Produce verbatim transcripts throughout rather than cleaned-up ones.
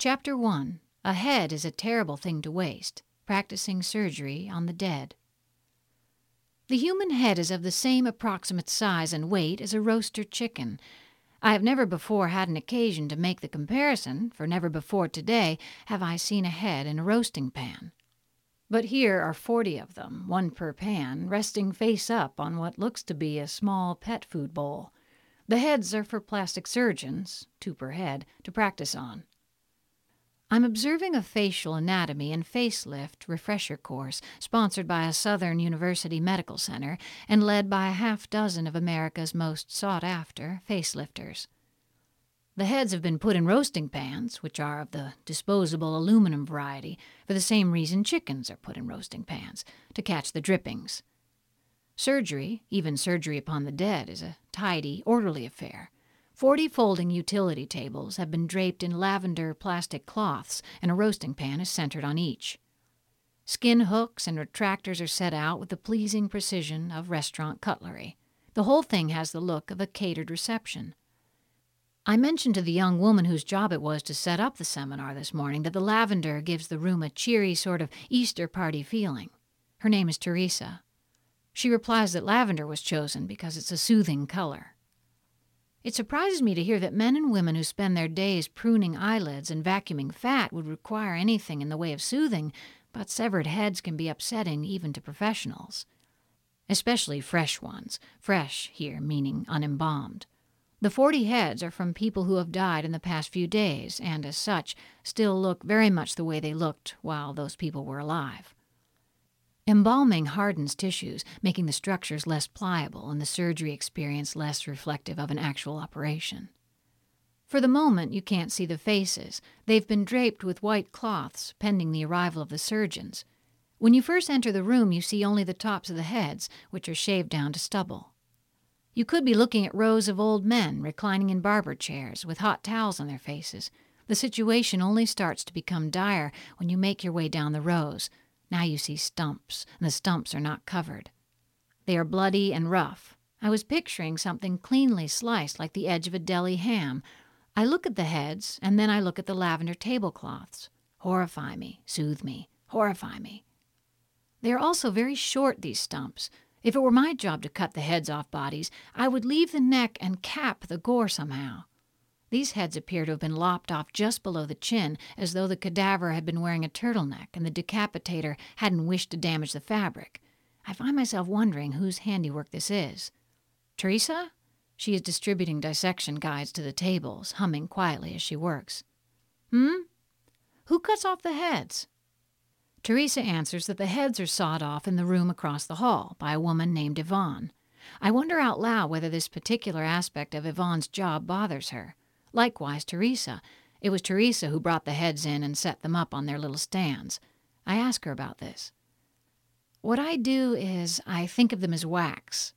Chapter one. A head is a terrible thing to waste. Practicing surgery on the dead. The human head is of the same approximate size and weight as a roaster chicken. I have never before had an occasion to make the comparison, for never before today have I seen a head in a roasting pan. But here are forty of them, one per pan, resting face up on what looks to be a small pet food bowl. The heads are for plastic surgeons, two per head, to practice on. I'm observing a facial anatomy and facelift refresher course sponsored by a Southern University medical center and led by a half dozen of America's most sought-after facelifters. The heads have been put in roasting pans, which are of the disposable aluminum variety, for the same reason chickens are put in roasting pans, to catch the drippings. Surgery, even surgery upon the dead, is a tidy, orderly affair. Forty folding utility tables have been draped in lavender plastic cloths, and a roasting pan is centered on each. Skin hooks and retractors are set out with the pleasing precision of restaurant cutlery. The whole thing has the look of a catered reception. I mentioned to the young woman whose job it was to set up the seminar this morning that the lavender gives the room a cheery sort of Easter party feeling. Her name is Teresa. She replies that lavender was chosen because it's a soothing color. It surprises me to hear that men and women who spend their days pruning eyelids and vacuuming fat would require anything in the way of soothing, but severed heads can be upsetting even to professionals. Especially fresh ones, fresh here meaning unembalmed. The forty heads are from people who have died in the past few days, and as such, still look very much the way they looked while those people were alive. Embalming hardens tissues, making the structures less pliable and the surgery experience less reflective of an actual operation. For the moment, you can't see the faces. They've been draped with white cloths, pending the arrival of the surgeons. When you first enter the room, you see only the tops of the heads, which are shaved down to stubble. You could be looking at rows of old men reclining in barber chairs with hot towels on their faces. The situation only starts to become dire when you make your way down the rows. Now you see stumps, and the stumps are not covered. They are bloody and rough. I was picturing something cleanly sliced like the edge of a deli ham. I look at the heads, and then I look at the lavender tablecloths. Horrify me, soothe me, horrify me. They are also very short, these stumps. If it were my job to cut the heads off bodies, I would leave the neck and cap the gore somehow. These heads appear to have been lopped off just below the chin, as though the cadaver had been wearing a turtleneck and the decapitator hadn't wished to damage the fabric. I find myself wondering whose handiwork this is. Teresa? She is distributing dissection guides to the tables, humming quietly as she works. Hmm? Who cuts off the heads? Teresa answers that the heads are sawed off in the room across the hall by a woman named Yvonne. I wonder out loud whether this particular aspect of Yvonne's job bothers her. Likewise, Teresa. It was Teresa who brought the heads in and set them up on their little stands. I ask her about this. What I do is I think of them as wax.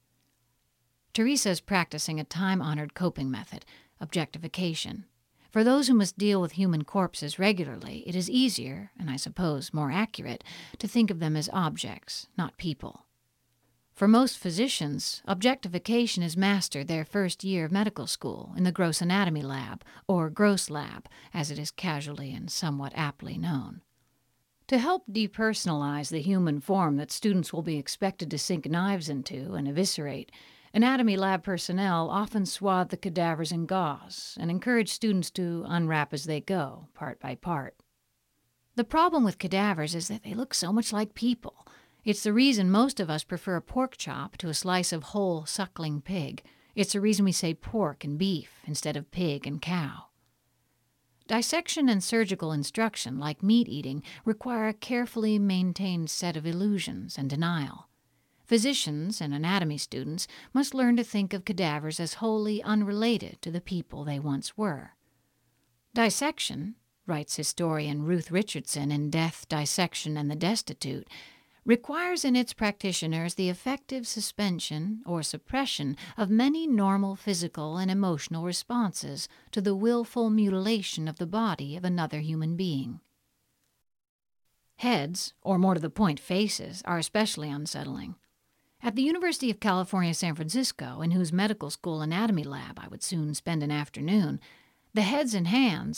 Teresa is practicing a time-honored coping method, objectification. For those who must deal with human corpses regularly, it is easier, and I suppose more accurate, to think of them as objects, not people. For most physicians, objectification is mastered their first year of medical school in the gross anatomy lab, or gross lab, as it is casually and somewhat aptly known. To help depersonalize the human form that students will be expected to sink knives into and eviscerate, anatomy lab personnel often swathe the cadavers in gauze and encourage students to unwrap as they go, part by part. The problem with cadavers is that they look so much like people. It's the reason most of us prefer a pork chop to a slice of whole suckling pig. It's the reason we say pork and beef instead of pig and cow. Dissection and surgical instruction, like meat eating, require a carefully maintained set of illusions and denial. Physicians and anatomy students must learn to think of cadavers as wholly unrelated to the people they once were. Dissection, writes historian Ruth Richardson in Death, Dissection, and the Destitute, requires in its practitioners the effective suspension or suppression of many normal physical and emotional responses to the willful mutilation of the body of another human being. Heads, or more to the point faces, are especially unsettling. At the University of California, San Francisco, in whose medical school anatomy lab I would soon spend an afternoon, the heads and hands